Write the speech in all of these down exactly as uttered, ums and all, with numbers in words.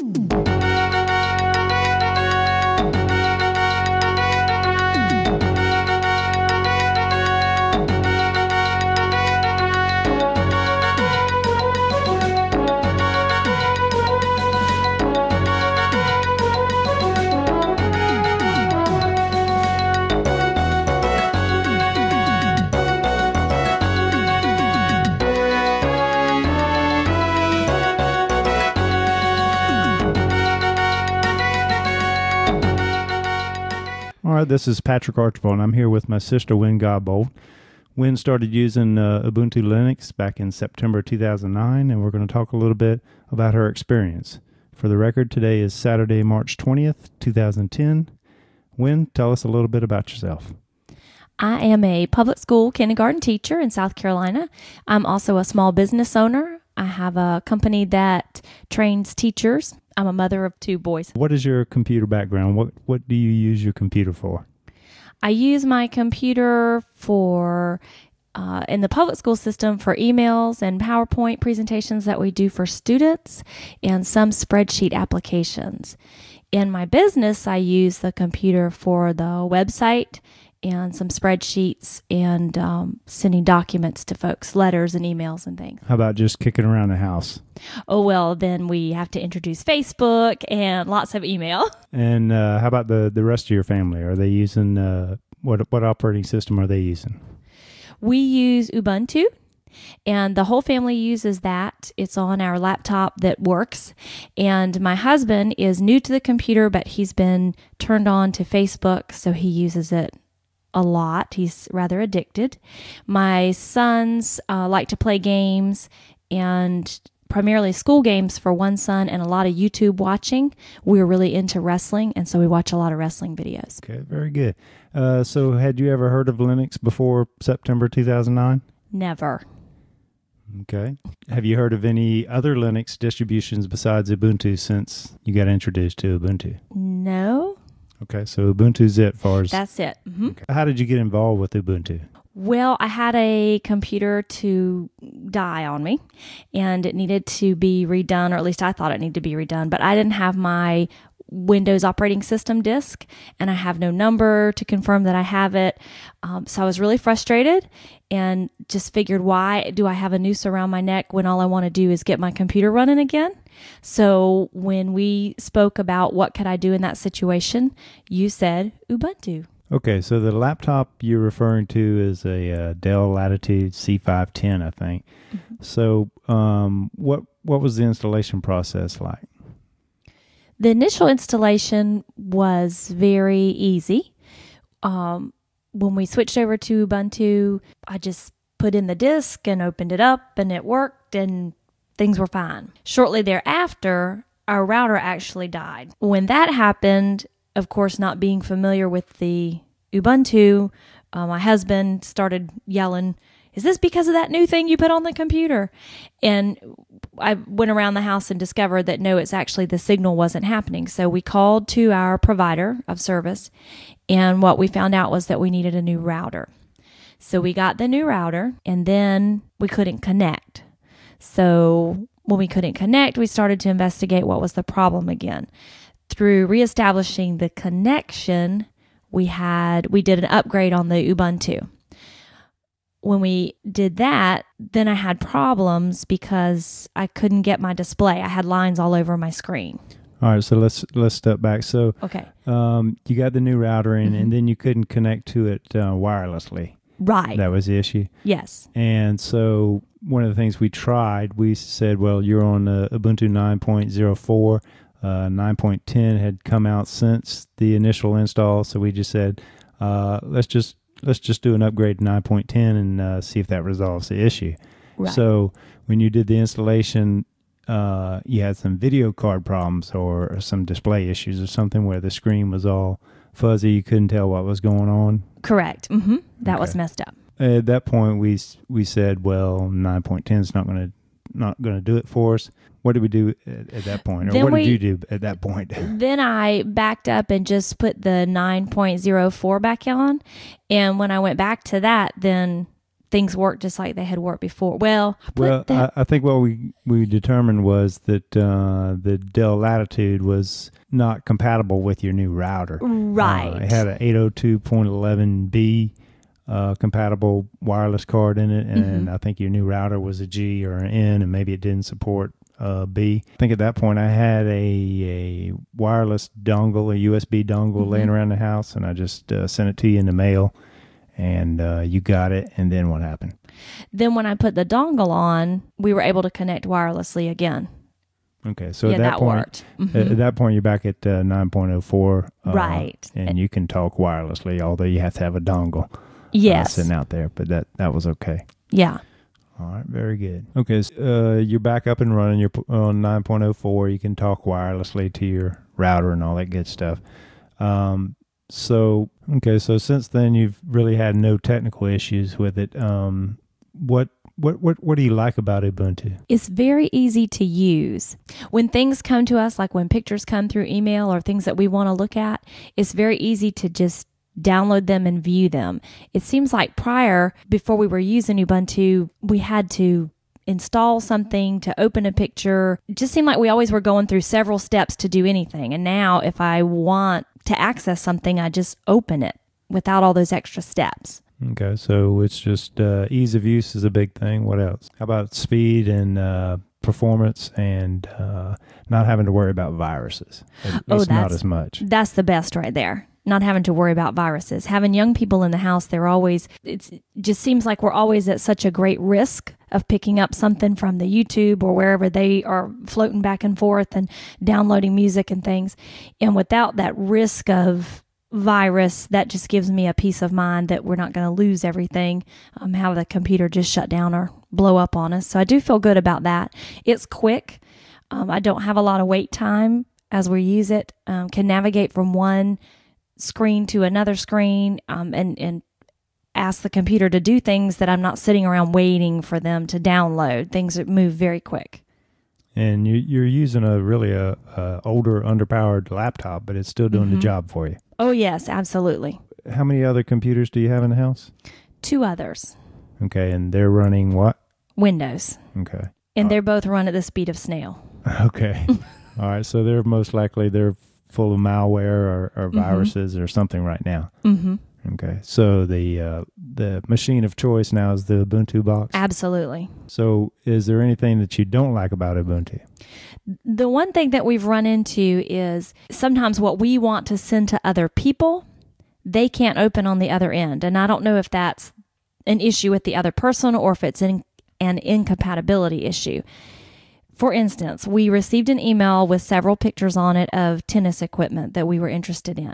All right, this is Patrick Archibald, and I'm here with my sister, Wynn Godbold. Wynn started using uh, Ubuntu Linux back in September two thousand nine, and we're going to talk a little bit about her experience. For the record, today is Saturday, March twentieth, two thousand ten. Wynn, tell us a little bit about yourself. I am a public school kindergarten teacher in South Carolina. I'm also a small business owner. I have a company that trains teachers. I'm a mother of two boys. What is your computer background? What what do you use your computer for? I use my computer for, uh, in the public school system, for emails and PowerPoint presentations that we do for students and some spreadsheet applications. In my business, I use the computer for the website and some spreadsheets and um, sending documents to folks, letters and emails and things. How about just kicking around the house? Oh, well, then we have to introduce Facebook and lots of email. And uh, how about the, the rest of your family? Are they using, uh, what what operating system are they using? We use Ubuntu, and the whole family uses that. It's on our laptop that works. And my husband is new to the computer, but he's been turned on to Facebook, so he uses it a lot. He's rather addicted. My sons uh, like to play games, and primarily school games for one son, and a lot of YouTube watching. We're really into wrestling, and so we watch a lot of wrestling videos. Okay, very good. Uh, so had you ever heard of Linux before September two thousand nine? Never. Okay. Have you heard of any other Linux distributions besides Ubuntu since you got introduced to Ubuntu? No. Okay, so Ubuntu's it as far as... That's it. Mm-hmm. Okay. How did you get involved with Ubuntu? Well, I had a computer to die on me, and it needed to be redone, or at least I thought it needed to be redone, but I didn't have my Windows operating system disk, and I have no number to confirm that I have it. Um, so I was really frustrated and just figured, why do I have a noose around my neck when all I want to do is get my computer running again? So when we spoke about what could I do in that situation, you said Ubuntu. Okay, so the laptop you're referring to is a uh, Dell Latitude C five ten, I think. Mm-hmm. So um, what what was the installation process like? The initial installation was very easy. Um, when we switched over to Ubuntu, I just put in the disk and opened it up, and it worked, and things were fine. Shortly thereafter, our router actually died. When that happened, of course, not being familiar with the Ubuntu, uh, my husband started yelling, "Is this because of that new thing you put on the computer?" And I went around the house and discovered that no, it's actually the signal wasn't happening. So we called to our provider of service, and what we found out was that we needed a new router. So we got the new router, and then we couldn't connect. So when we couldn't connect, we started to investigate what was the problem again. Through reestablishing the connection, we had we did an upgrade on the Ubuntu. When we did that, then I had problems because I couldn't get my display. I had lines all over my screen. All right, so let's let's step back. So okay, um, you got the new router in, mm-hmm. and then you couldn't connect to it uh, wirelessly. Right. That was the issue. Yes. And so one of the things we tried, we said, well, you're on uh, Ubuntu nine point oh four. Uh, nine point ten had come out since the initial install, so we just said, uh, let's just let's just do an upgrade to nine point ten and uh, see if that resolves the issue. Right. So when you did the installation, uh, you had some video card problems or some display issues or something where the screen was all fuzzy. You couldn't tell what was going on. Correct. Mm-hmm. That Okay. was messed up. At that point, we we said, well, nine point ten is not going to not going to do it for us. What did we do at, at that point? Or Then what we, did you do at that point? Then I backed up and just put the nine point oh four back on. And when I went back to that, then things worked just like they had worked before. Well, I put Well, that, I, I think what we, we determined was that uh, the Dell Latitude was not compatible with your new router. right. Uh, it had an eight oh two dot eleven b uh, compatible wireless card in it, and Mhm. I think your new router was a G or an N, and maybe it didn't support uh, B. I think at that point I had a, a wireless dongle, a U S B dongle Mhm. laying around the house, and I just uh, sent it to you in the mail, and uh, you got it, and then what happened? Then when I put the dongle on, we were able to connect wirelessly again. Okay, so yeah, at that, that point, worked. at, Mhm. at that point, you're back at uh, nine point oh four, uh, Right. And you can talk wirelessly, although you have to have a dongle uh, Yes. sitting out there. But that that was okay. Yeah. All right, very good. Okay, so, uh, you're back up and running. You're p- on nine point oh four. You can talk wirelessly to your router and all that good stuff. Um, so okay, so since then you've really had no technical issues with it. Um, what what what what do you like about Ubuntu? It's very easy to use. When things come to us, like when pictures come through email or things that we want to look at, it's very easy to just download them and view them. It seems like prior, before we were using Ubuntu, we had to install something to open a picture. It just seemed like we always were going through several steps to do anything. And now if I want to access something, I just open it without all those extra steps. Okay, so it's just uh, ease of use is a big thing. What else? How about speed and uh, performance and uh, not having to worry about viruses? At Oh, least not that's- as much. That's the best right there. Not having to worry about viruses. Having young people in the house, they're always, it's, it just seems like we're always at such a great risk of picking up something from the YouTube or wherever they are floating back and forth and downloading music and things. And without that risk of virus, that just gives me a peace of mind that we're not going to lose everything, um, have the computer just shut down or blow up on us. So I do feel good about that. It's quick. Um, I don't have a lot of wait time as we use it. Um, can navigate from one screen to another screen um, and, and ask the computer to do things that I'm not sitting around waiting for them to download. Things that move very quick. And you, you're using a really a, a older, underpowered laptop, but it's still doing Mhm. the job for you. Oh, yes, absolutely. How many other computers do you have in the house? Two others, Okay, and they're running what? Windows, Okay. and they're both run at the speed of snail. Okay. All right, so they're most likely they're full of malware or, or viruses or something right now. Mm-hmm. Okay, so the uh, the machine of choice now is the Ubuntu box. Absolutely. So is there anything that you don't like about Ubuntu? The one thing that we've run into is sometimes what we want to send to other people, they can't open on the other end. And I don't know if that's an issue with the other person or if it's in, an incompatibility issue. For instance, we received an email with several pictures on it of tennis equipment that we were interested in.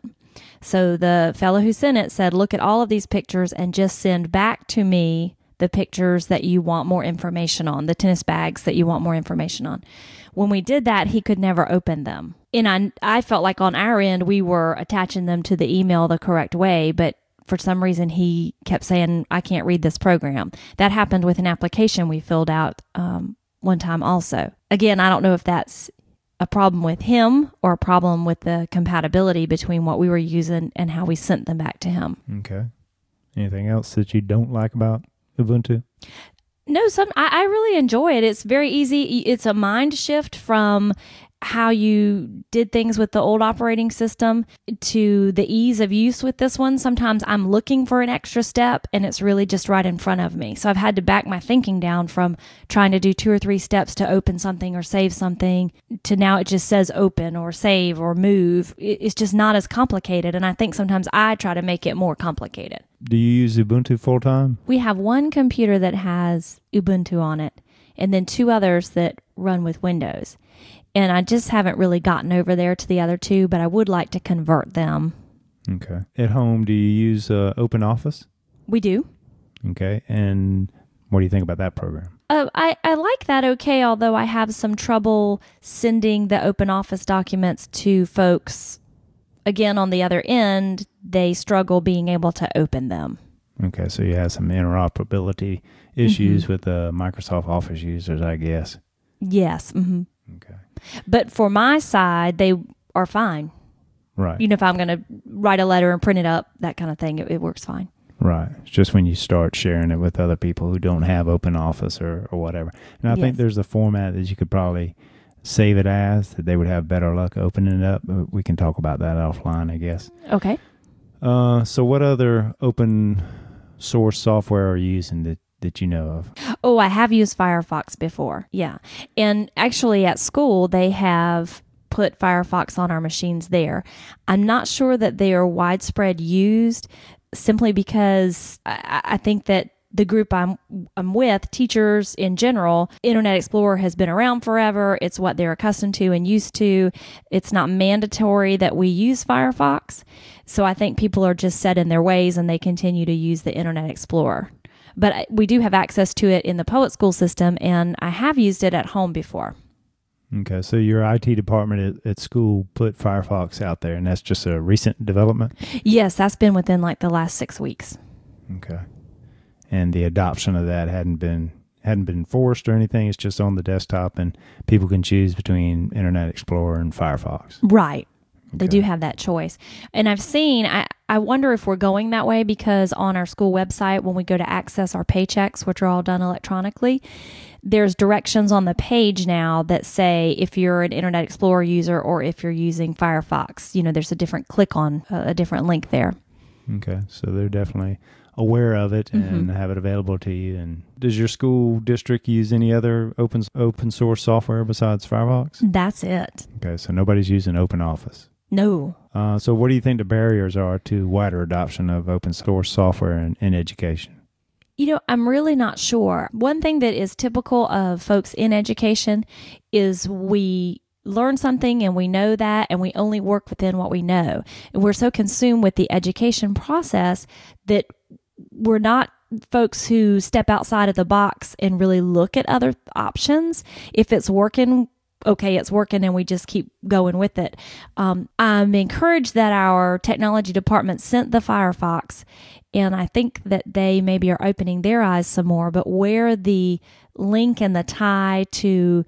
So the fellow who sent it said, look at all of these pictures and just send back to me the pictures that you want more information on, the tennis bags that you want more information on. When we did that, he could never open them. And I, I felt like on our end, we were attaching them to the email the correct way, but for some reason, he kept saying, I can't read this program. That happened with an application we filled out um, one time also. Again, I don't know if that's a problem with him or a problem with the compatibility between what we were using and how we sent them back to him. Okay. Anything else that you don't like about Ubuntu? No, some I, I really enjoy it. It's very easy. It's a mind shift from how you did things with the old operating system to the ease of use with this one. Sometimes I'm looking for an extra step and it's really just right in front of me. So I've had to back my thinking down from trying to do two or three steps to open something or save something to now it just says open or save or move. It's just not as complicated. And I think sometimes I try to make it more complicated. Do you use Ubuntu full time? We have one computer that has Ubuntu on it and then two others that run with Windows. And I just haven't really gotten over there to the other two, but I would like to convert them. Okay. At home, do you use uh, OpenOffice? We do. Okay. And what do you think about that program? Uh, I, I like that okay, although I have some trouble sending the OpenOffice documents to folks. Again, on the other end, they struggle being able to open them. Okay. So you have some interoperability issues mm-hmm. with uh, Microsoft Office users, I guess. Yes. Mm-hmm. Okay. But for my side, they are fine. Right. You know, if I'm going to write a letter and print it up, that kind of thing, it, it works fine. Right. It's just when you start sharing it with other people who don't have OpenOffice or, or whatever. And I Yes. think there's a format that you could probably save it as, that they would have better luck opening it up. But we can talk about that offline, I guess. Okay. Uh, so what other open source software are you using that, that you know of? Oh, I have used Firefox before. Yeah. And actually at school, they have put Firefox on our machines there. I'm not sure that they are widespread used, simply because I, I think that the group I'm I'm with, teachers in general, Internet Explorer has been around forever. It's what they're accustomed to and used to. It's not mandatory that we use Firefox. So I think people are just set in their ways and they continue to use the Internet Explorer. But we do have access to it in the Poet School system, and I have used it at home before. Okay, so your I T department at, at school put Firefox out there, and that's just a recent development? Yes, that's been within like the last six weeks. Okay. And the adoption of that hadn't been hadn't been forced or anything. It's just on the desktop, and people can choose between Internet Explorer and Firefox. Right. They Okay. do have that choice. And I've seen, I, I wonder if we're going that way, because on our school website, when we go to access our paychecks, which are all done electronically, there's directions on the page now that say if you're an Internet Explorer user or if you're using Firefox. You know, there's a different click on a, a different link there. Okay, so they're definitely aware of it and have it available to you. And does your school district use any other open open source software besides Firefox? That's it. Okay, so nobody's using OpenOffice. No. Uh, so what do you think the barriers are to wider adoption of open source software in, in education? You know, I'm really not sure. One thing that is typical of folks in education is we learn something and we know that, and we only work within what we know. And we're so consumed with the education process that we're not folks who step outside of the box and really look at other options. If it's working, okay, it's working, and we just keep going with it. Um, I'm encouraged that our technology department sent the Firefox, and I think that they maybe are opening their eyes some more, but where the link and the tie to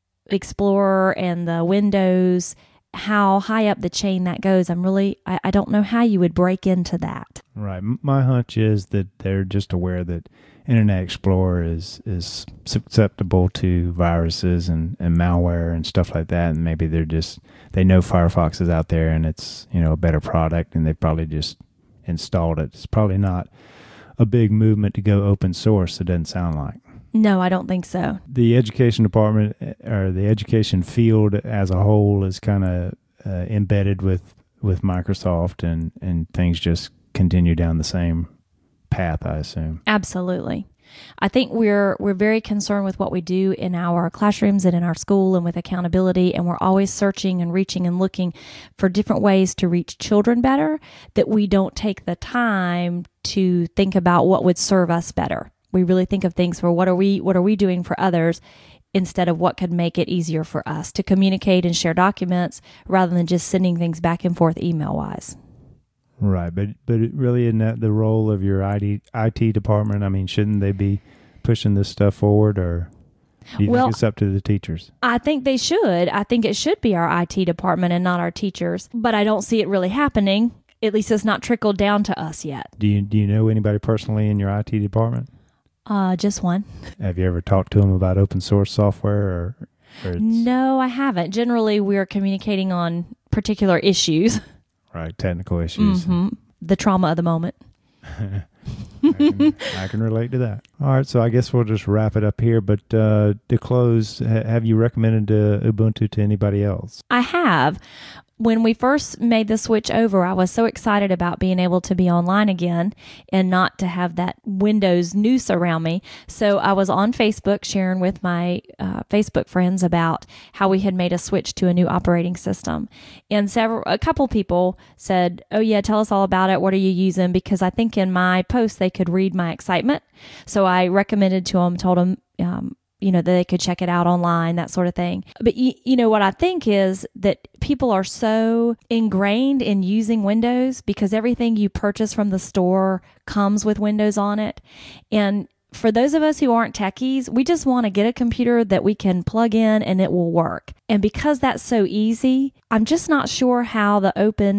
Explorer and the Windows, how high up the chain that goes, I'm really, I, I don't know how you would break into that. Right. M- My hunch is that they're just aware that Internet Explorer is is susceptible to viruses and, and malware and stuff like that, and maybe they're just, they know Firefox is out there and it's, you know, a better product, and they probably just installed it. It's probably not a big movement to go open source, it doesn't sound like. No, I don't think so. The education department or the education field as a whole is kind of uh, embedded with, with Microsoft, and, and things just continue down the same path, I assume. Absolutely. I think we're we're very concerned with what we do in our classrooms and in our school and with accountability, and we're always searching and reaching and looking for different ways to reach children better, that we don't take the time to think about what would serve us better. We really think of things for what are we what are we doing for others, instead of what could make it easier for us to communicate and share documents, rather than just sending things back and forth email wise. Right, but but it really isn't that the role of your I T, I T department? I mean, shouldn't they be pushing this stuff forward, or do you Well, think it's up to the teachers? I think they should. I think it should be our I T department and not our teachers, but I don't see it really happening. At least it's not trickled down to us yet. Do you do you know anybody personally in your I T department? Uh, just one. Have you ever talked to them about open source software, or, or it's, No, I haven't. Generally, we're communicating on particular issues. right, technical issues? hmm The trauma of the moment. I, can, I can relate to that. All right, so I guess we'll just wrap it up here. But uh, to close, ha- have you recommended uh, Ubuntu to anybody else? I have. When we first made the switch over, I was so excited about being able to be online again and not to have that Windows noose around me. So I was on Facebook sharing with my uh, Facebook friends about how we had made a switch to a new operating system. And several, a couple people said, "Oh yeah, tell us all about it. What are you using?" Because I think in my post they could read my excitement. So I recommended to them, told them, um, you know, that they could check it out online, that sort of thing. But, you, you know, what I think is that people are so ingrained in using Windows because everything you purchase from the store comes with Windows on it. And for those of us who aren't techies, we just want to get a computer that we can plug in and it will work. And because that's so easy, I'm just not sure how the open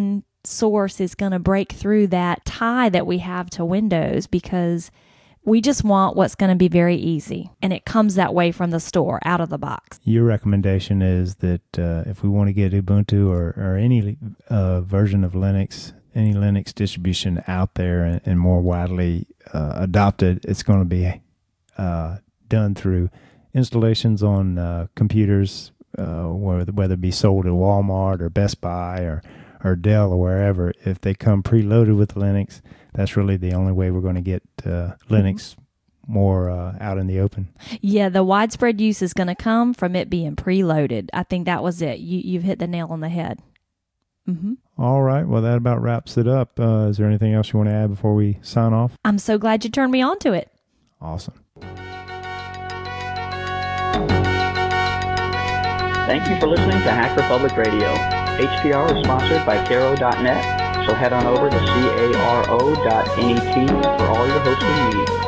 source is going to break through that tie that we have to Windows, because we just want what's going to be very easy. And it comes that way from the store, out of the box. Your recommendation is that uh, if we want to get Ubuntu or, or any uh, version of Linux, any Linux distribution out there and, and more widely uh, adopted, it's going to be uh, done through installations on uh, computers, uh, whether, whether it be sold at Walmart or Best Buy or, or Dell or wherever. If they come preloaded with Linux, that's really the only way we're going to get uh, Linux more uh, out in the open. Yeah, the widespread use is going to come from it being preloaded. I think that was it. You, you've hit the nail on the head. Mm-hmm. All right. Well, that about wraps it up. Uh, is there anything else you want to add before we sign off? I'm so glad you turned me on to it. Awesome. Thank you for listening to Hacker Public Radio. H P R is sponsored by Caro dot net. So head on over to caro dot net for all your hosting needs.